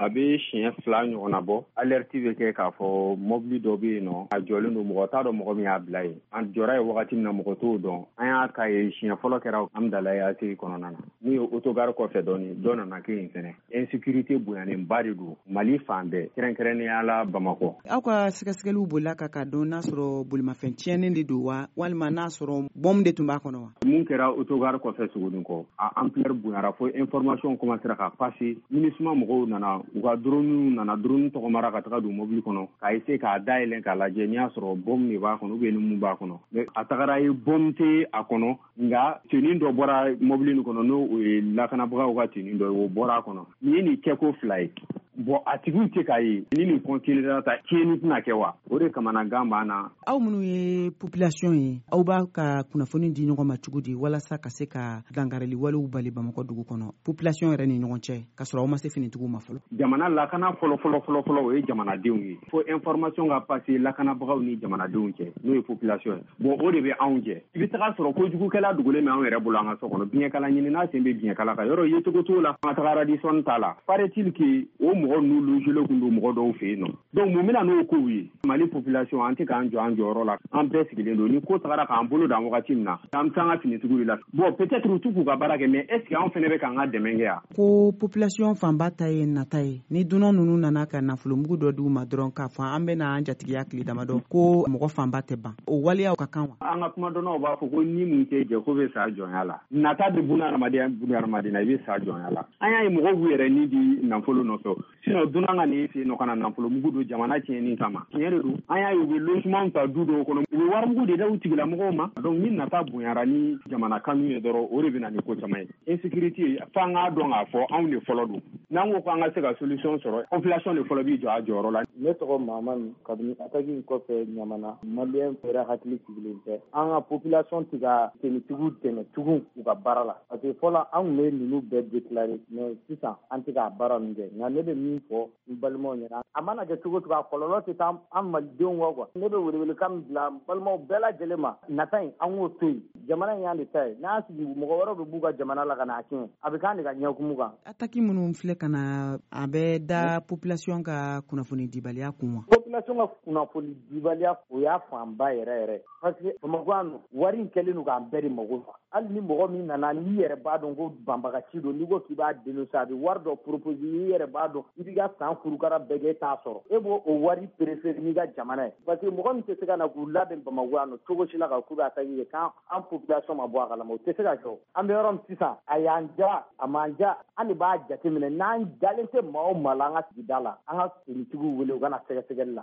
a bɛ siɲɛ 2 ɲɔgɔnna bɔ alerte bɛ kɛ k'a fɔ mobili dɔ bɛ yen nɔ a jɔlen don mɔgɔ t'a dɔn mɔgɔ min y'a bila yen an jɔra ye wagati min na mɔgɔ t'o dɔn an y'a k'a ye siɲɛ fɔlɔ kɛra Amdalaye ACI kɔnɔna na n'u ye autogare kɔfɛ dɔ nana kɛ yen fɛnɛ insécurité bonyanenba de don Mali fan bɛɛ kɛrɛnkɛrɛnnenya la Bamakɔ. Aw ka sɛgɛsɛgɛliw bolila ka dɔn n'a sɔrɔ bolimafɛn tiɲɛnen de don wa walima n'a sɔrɔ bɔm de tun b'a kɔnɔ wa? Mun kɛra autogare kɔfɛ Sogonin kɔ a ampleur bonyara fo information commencera ka passer MINUSMA mɔgɔw nana u ka drone tɔgɔmara ka taga don mobili kɔnɔ k'a essayer k'a dayɛlɛn k'a lajɛ n'i y'a sɔrɔ bɔm de b'a kɔnɔ ou bien ni mun b'a kɔnɔ mais a tagara ye bɔm tɛ a kɔnɔ nka tenue dɔ bɔra mobili nin kɔnɔ n'o ye lakanabagaw ka tenue dɔ ye o bɔra a kɔnɔ nin ye nin kɛko 2 ye bon a tigiw tɛ k'a ye ni nin continuera ta tiɲɛni tɛna kɛ wa o de kamanagan b'an na. Aw minnu ye population ye aw b'a ka kunnafoni di ɲɔgɔn ma cogo di walasa ka se ka dangarili walew bali Bamakɔ dugu kɔnɔ population yɛrɛ ni ɲɔgɔn cɛ ka sɔrɔ aw ma se finitigiw ma fɔlɔ? Jamana lakana fɔlɔ o ye jamanadenw ye fo information ka passer lakanabagaw ni jamanadenw cɛ n'o ye population ye bon o de bɛ anw jɛ i bɛ taga sɔrɔ kojugukɛla dogolen bɛ anw yɛrɛ bolo an ka so kɔnɔ biɲɛkala ɲini n'a sen bɛ biɲɛkala kan yɔrɔ yecogo t'o la an ka taga radisson t'a la paraît-il que o mɔgɔ n'u logelen kun don mɔgɔ dɔw fɛ yen nɔ donc mun bɛna n'o kow ye Mali population an tɛ k'an jɔ an jɔyɔrɔ la an bɛɛ sigilen don ni ko tagara k'an bolo dan wagati min na an bɛ taa an ka finitigiw la bon peut-être u t'u k'u ka baara kɛ mais est-ce que anw fɛnɛ bɛ k'an ka dɛmɛ kɛ yan? Ko population fanba ta ye nata ye ni dunan ninnu nana ka nafolomugu dɔ d'u ma dɔrɔn k'a fɔ an bɛna an jatigiya tile damadɔ ko mɔgɔ fanba tɛ ban o waleyaw ka kan wa? An ka kumadɔnnaw b'a fɔ ko ni mun tɛ jɛ ko bɛ sa jɔnya la nata de buna hadamadenya na i bɛ sa jɔnya la an y'a ye mɔgɔw b'u yɛrɛ ni di nafolo nɔfɛ sinon dunan ka nin fɛ yen nɔ ka na nafolomugu don jamana tiɲɛni kama tiɲɛ de don an y'a ye u bɛ logement ta du dɔw kɔnɔ u bɛ warimugu de da u tigilamɔgɔw ma donc ni nata bonyara ni jamana kanu ye dɔrɔn o de bɛ na ni ko caman ye insécurité f'an k'a dɔn k'a fɔ anw de fɔlɔ don n'an ko k'an ka se ka solution sɔrɔ population de fɔlɔ b'i jɔ a jɔyɔrɔ la. Ne tɔgɔ Mahamani kabini attaque in kɔfɛ Ɲamana malien yɛrɛ hakili sigilen tɛ an ka population tɛ ka tenitigiw dɛmɛ tugun u ka baara la parce que fɔlɔ an tun bɛ ninnu bɛɛ déclarer mais sisan an tɛ k'a baara ninnu kɛ nka ne bɛ min fɔ n balimaw ɲɛna a mana kɛ cogo cogo a kɔlɔlɔ tɛ taa an malidenw kɔ quoi ne bɛ welewelekan min bila n balimaw bɛɛ lajɛlen ma nata in an k'o to yen jamana in y'an de ta ye n'an sigi mɔgɔ wɛrɛw bɛ b'u ka jamana la ka n'a tiɲɛ a bɛ k'an de ka ɲɛkumu kan. Attaque minnu filɛ ka na a bɛ da population ka kunnafoni dibaliya kun wa? Population ka kunnafoni dibaliya o y'a fanba yɛrɛ parce que Bamakɔ yan nɔ wari in kɛlen don k'an bɛɛ de mago sa hali ni mɔgɔ min nana n'i yɛrɛ b'a dɔn ko banbagaci don n'i ko k'i b'a dénoncer a bɛ wari dɔ proposer i yɛrɛ b'a dɔn i b'i ka san kurukara bɛɛ kɛ e t'a sɔrɔ e b'o o wari préférer n'i ka jamana ye parce que mɔgɔ min tɛ se ka na k'u labɛn Bamakɔ yan nɔ cogo si la ka k'u bɛ attaque kɛ k'an population ma bɔ a kalama o tɛ se ka kɛ o an bɛ yɔrɔ min sisan a y'an ja a m'an ja an de b'a jateminɛ n'an dalen tɛ maa o maa la an ka sigida la an ka finitigiw wele u ka na sɛgɛsɛgɛli la.